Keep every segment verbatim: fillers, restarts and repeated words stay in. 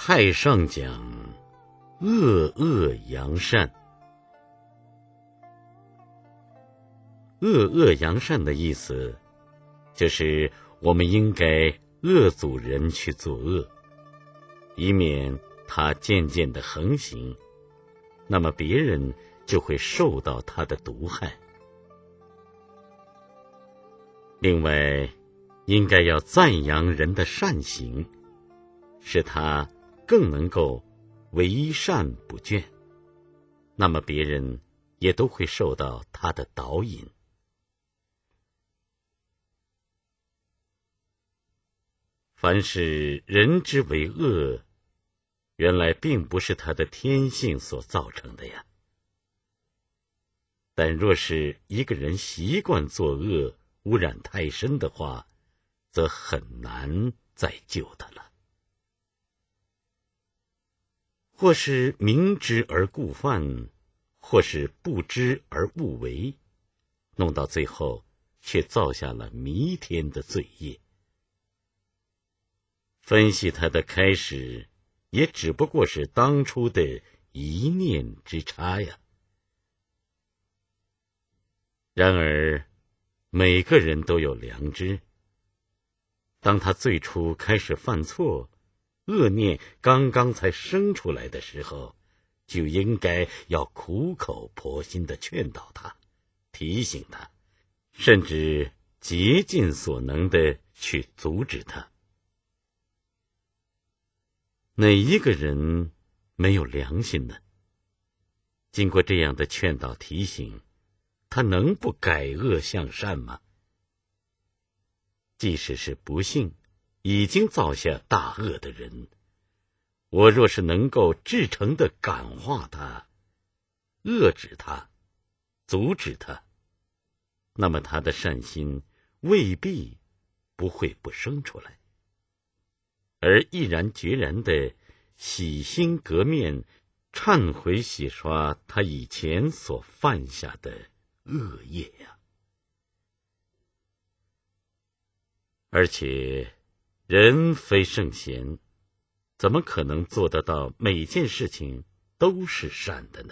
太上讲恶恶扬善。恶恶扬善的意思，就是我们应该恶阻人去作恶，以免他渐渐的横行，那么别人就会受到他的毒害。另外，应该要赞扬人的善行，使他更能够为善不倦，那么别人也都会受到他的导引。凡是人之为恶，原来并不是他的天性所造成的呀。但若是一个人习惯作恶，污染太深的话，则很难再救他了。或是明知而故犯，或是不知而误为，弄到最后却造下了弥天的罪业。分析他的开始，也只不过是当初的一念之差呀。然而每个人都有良知，当他最初开始犯错，恶念刚刚才生出来的时候，就应该要苦口婆心地劝导他，提醒他，甚至竭尽所能地去阻止他。哪一个人没有良心呢？经过这样的劝导提醒，他能不改恶向善吗？即使是不幸已经造下大恶的人，我若是能够至诚地感化他，遏止他，阻止他，那么他的善心未必不会不生出来，而毅然决然地洗心革面，忏悔洗刷他以前所犯下的恶业呀。而且人非圣贤，怎么可能做得到每件事情都是善的呢？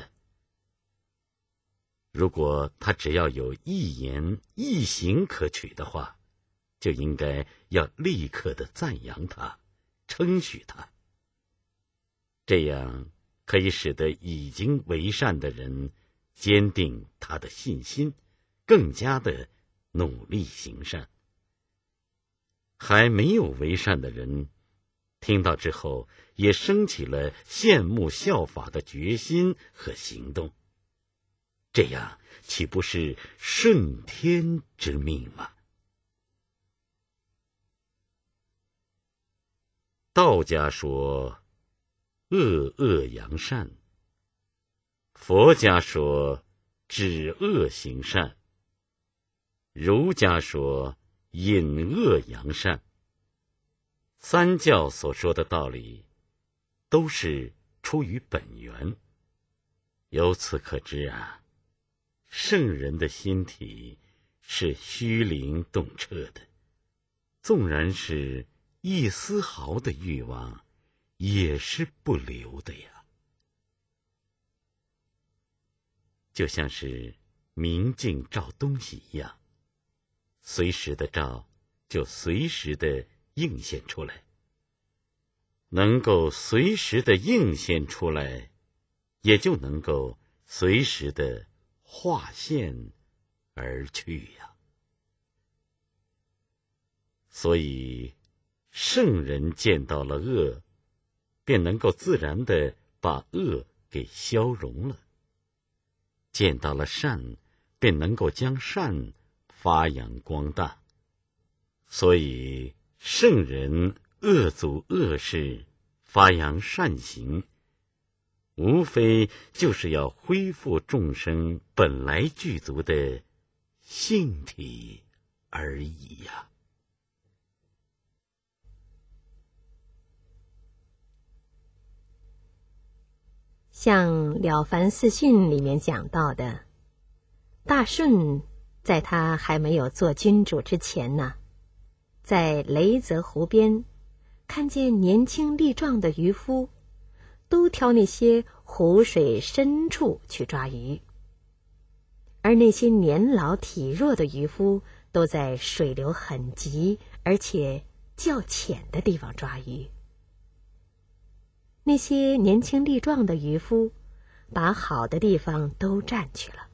如果他只要有一言一行可取的话，就应该要立刻的赞扬他，称许他，这样可以使得已经为善的人坚定他的信心，更加的努力行善。还没有为善的人听到之后，也升起了羡慕效法的决心和行动，这样岂不是顺天之命吗？道家说恶恶扬善，佛家说止恶行善，儒家说隐恶扬善。三教所说的道理都是出于本源。由此可知啊，圣人的心体是虚灵动彻的，纵然是一丝毫的欲望也是不留的呀。就像是明镜照东西一样，随时的照就随时的映现出来，能够随时的映现出来，也就能够随时的化现而去呀。所以圣人见到了恶，便能够自然的把恶给消融了；见到了善，便能够将善发扬光大。所以圣人遏阻恶事，发扬善行，无非就是要恢复众生本来具足的性体而已呀。 像《了凡四训》里面讲到的，大舜在他还没有做君主之前呢，在雷泽湖边看见年轻力壮的渔夫，都挑那些湖水深处去抓鱼，而那些年老体弱的渔夫都在水流很急而且较浅的地方抓鱼。那些年轻力壮的渔夫把好的地方都占去了。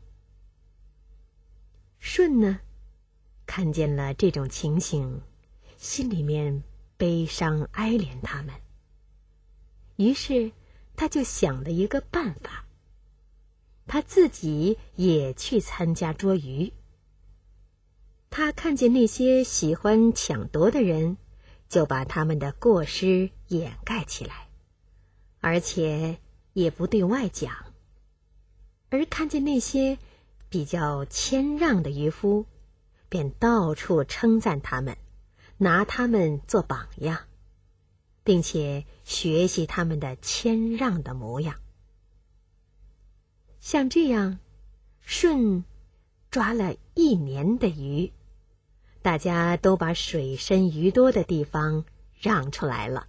舜呢，看见了这种情形，心里面悲伤哀怜他们，于是他就想了一个办法，他自己也去参加捉鱼。他看见那些喜欢抢夺的人，就把他们的过失掩盖起来，而且也不对外讲；而看见那些比较谦让的渔夫，便到处称赞他们，拿他们做榜样，并且学习他们的谦让的模样。像这样，舜抓了一年的鱼，大家都把水深鱼多的地方让出来了。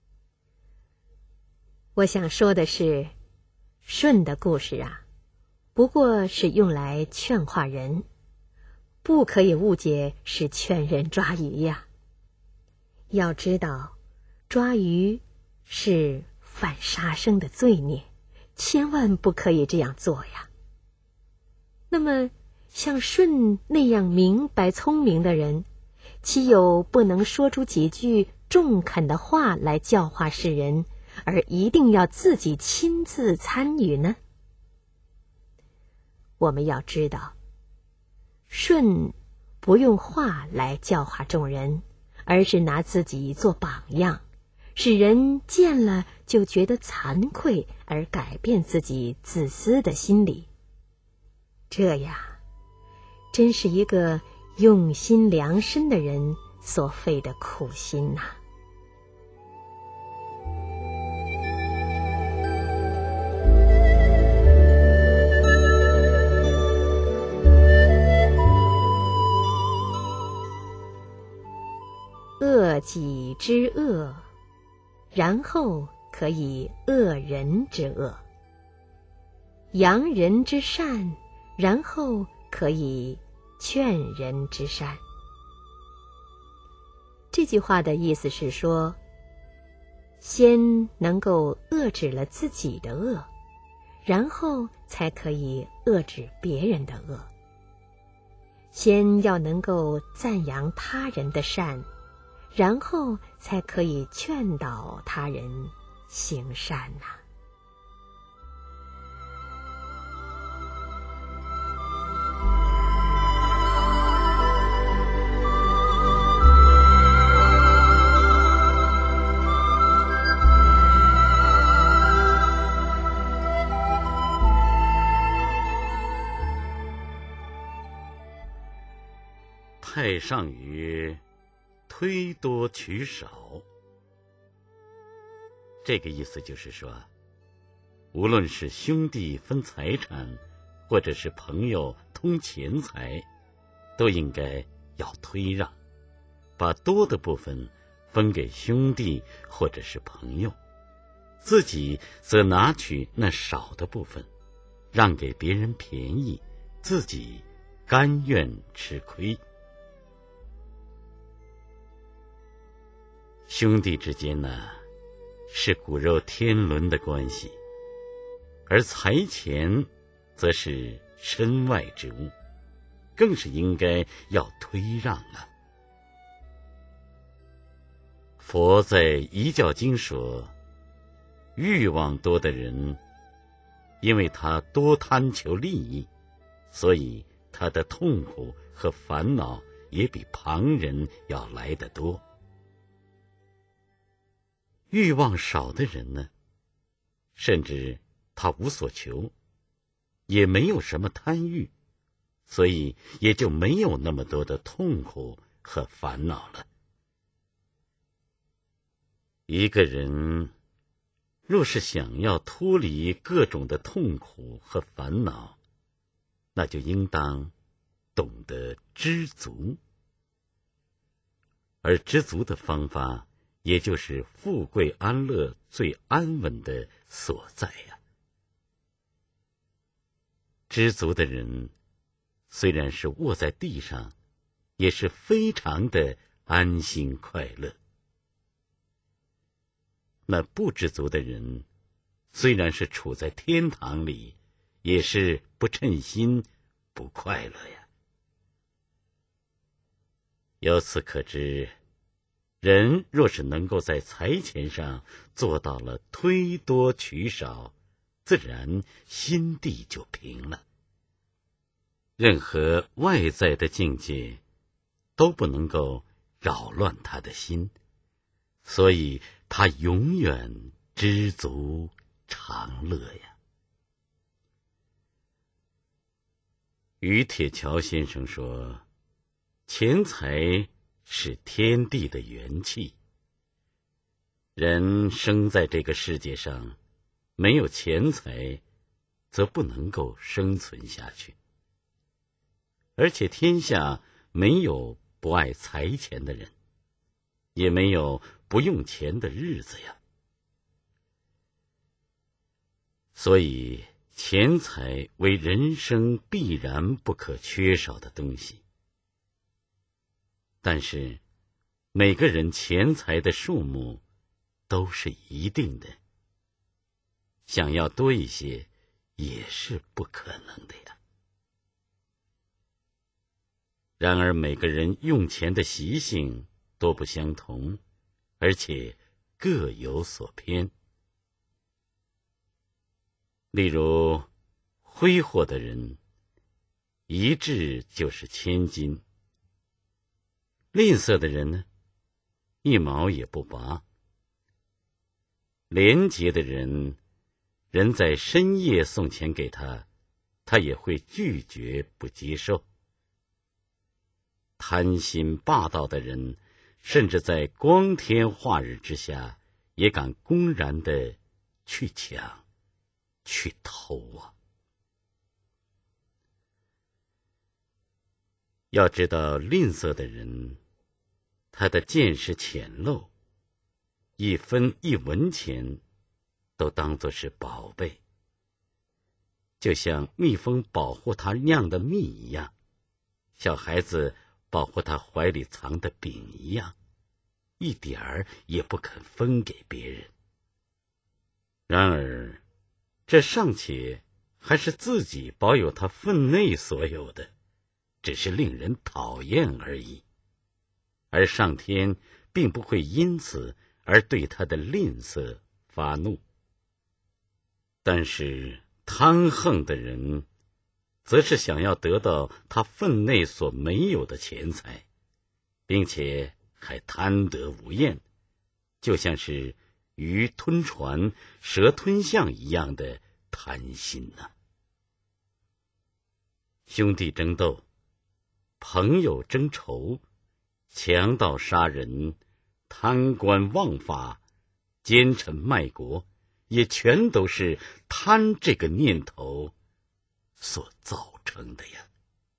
我想说的是，舜的故事啊，不过是用来劝化人，不可以误解是劝人抓鱼呀。要知道，抓鱼是犯杀生的罪孽，千万不可以这样做呀。那么，像舜那样明白聪明的人，岂有不能说出几句中肯的话来教化世人，而一定要自己亲自参与呢？我们要知道，舜不用话来教化众人，而是拿自己做榜样，使人见了就觉得惭愧，而改变自己自私的心理。这呀，真是一个用心良深的人所费的苦心呐、啊。恶己之恶，然后可以恶人之恶；扬人之善，然后可以劝人之善。这句话的意思是说，先能够遏制了自己的恶，然后才可以遏制别人的恶。先要能够赞扬他人的善，然后才可以劝导他人行善呐、啊。 太上曰：推多取少。这个意思就是说，无论是兄弟分财产，或者是朋友通钱财，都应该要推让，把多的部分分给兄弟或者是朋友，自己则拿取那少的部分，让给别人便宜，自己甘愿吃亏。兄弟之间呢，是骨肉天伦的关系，而财钱则是身外之物，更是应该要推让啊。佛在《遗教经》说，欲望多的人，因为他多贪求利益，所以他的痛苦和烦恼也比旁人要来得多。欲望少的人呢，甚至他无所求，也没有什么贪欲，所以也就没有那么多的痛苦和烦恼了。一个人若是想要脱离各种的痛苦和烦恼，那就应当懂得知足，而知足的方法也就是富贵安乐最安稳的所在呀。知足的人虽然是卧在地上，也是非常的安心快乐。那不知足的人虽然是处在天堂里，也是不称心，不快乐呀。由此可知，人若是能够在财钱上做到了推多取少，自然心地就平了。任何外在的境界都不能够扰乱他的心，所以他永远知足常乐呀。于铁桥先生说，钱财是天地的元气，人生在这个世界上，没有钱财，则不能够生存下去。而且天下没有不爱财钱的人，也没有不用钱的日子呀。所以钱财为人生必然不可缺少的东西。但是每个人钱财的数目都是一定的，想要多一些也是不可能的呀。然而每个人用钱的习性都不相同，而且各有所偏。例如挥霍的人，一掷就是千金；吝啬的人呢，一毛也不拔；廉洁的人，人在深夜送钱给他，他也会拒绝不接受。贪心霸道的人，甚至在光天化日之下，也敢公然的去抢、去偷啊！要知道，吝啬的人，他的见识浅陋，一分一文钱都当作是宝贝，就像蜜蜂保护它酿的蜜一样，小孩子保护他怀里藏的饼一样，一点儿也不肯分给别人。然而这尚且还是自己保有他分内所有的，只是令人讨厌而已，而上天并不会因此而对他的吝啬发怒。但是贪横的人则是想要得到他分内所没有的钱财，并且还贪得无厌，就像是鱼吞船、蛇吞象一样的贪心啊。兄弟争斗，朋友争仇，强盗杀人，贪官枉法，奸臣卖国，也全都是贪这个念头所造成的呀。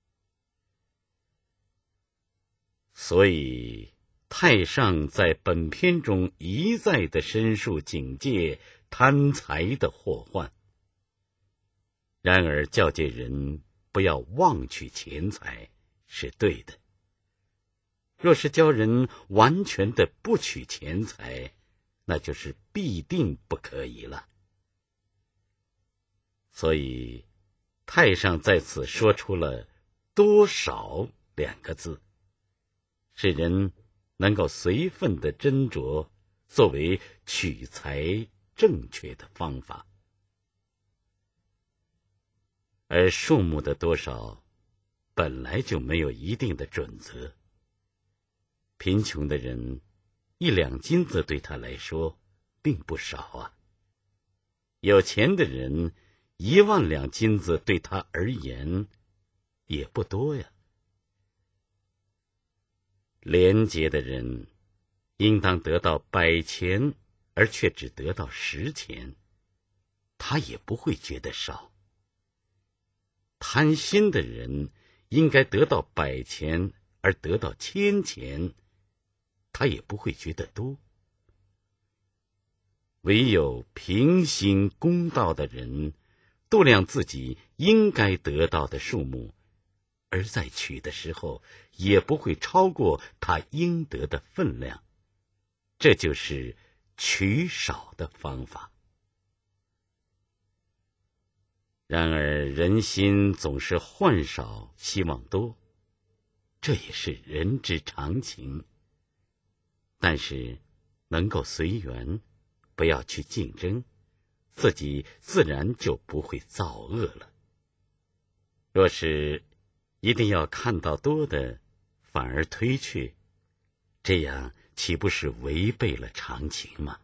所以太上在本篇中一再的申述警戒贪财的祸患，然而教诫人不要妄取钱财是对的。若是教人完全的不取钱财，那就是必定不可以了。所以太上在此说出了多少两个字，使人能够随分的斟酌，作为取财正确的方法。而数目的多少本来就没有一定的准则。贫穷的人一两金子对他来说并不少啊，有钱的人一万两金子对他而言也不多呀。廉洁的人应当得到百钱，而却只得到十钱，他也不会觉得少。贪心的人应该得到百钱，而得到千钱，他也不会觉得多， 唯有平心公道的人，度量自己应该得到的数目，而在取的时候也不会超过他应得的分量，这就是取少的方法。然而人心总是患少希望多，这也是人之常情。但是能够随缘，不要去竞争，自己自然就不会造恶了。若是一定要看到多的，反而推却，这样岂不是违背了常情吗？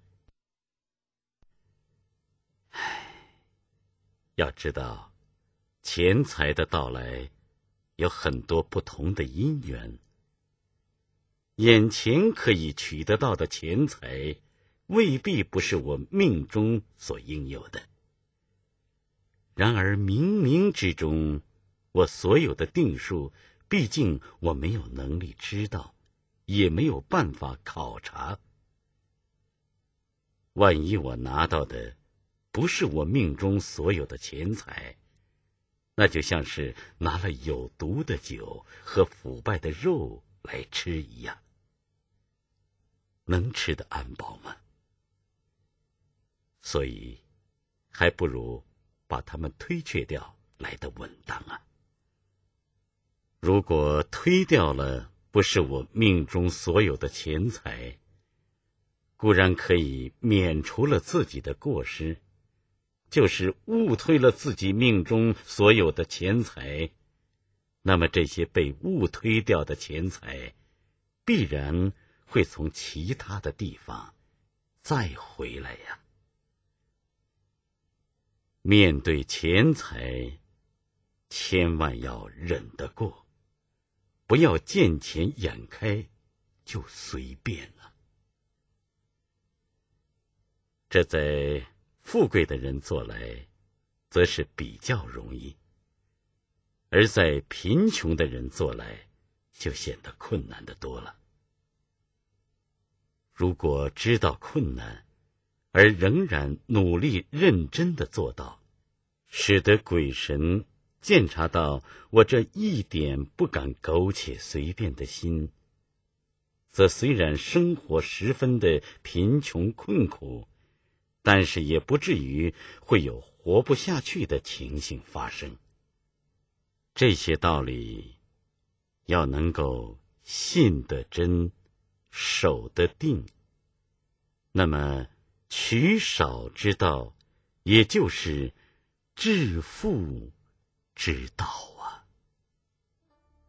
唉，要知道，钱财的到来有很多不同的因缘。眼前可以取得到的钱财，未必不是我命中所应有的。然而冥冥之中，我所有的定数，毕竟我没有能力知道，也没有办法考察。万一我拿到的不是我命中所有的钱财，那就像是拿了有毒的酒和腐败的肉来吃一样，能吃得安饱吗？所以还不如把它们推却掉来得稳当啊。如果推掉了不是我命中所有的钱财，固然可以免除了自己的过失，就是误推了自己命中所有的钱财，那么这些被误推掉的钱财必然会从其他的地方再回来呀。面对钱财，千万要忍得过，不要见钱眼开就随便了。这在富贵的人做来，则是比较容易，而在贫穷的人做来，就显得困难得多了。如果知道困难，而仍然努力认真地做到，使得鬼神鉴察到我这一点不敢苟且随便的心，则虽然生活十分的贫穷困苦，但是也不至于会有活不下去的情形发生。这些道理要能够信得真，守得定，那么取少之道，也就是致富之道。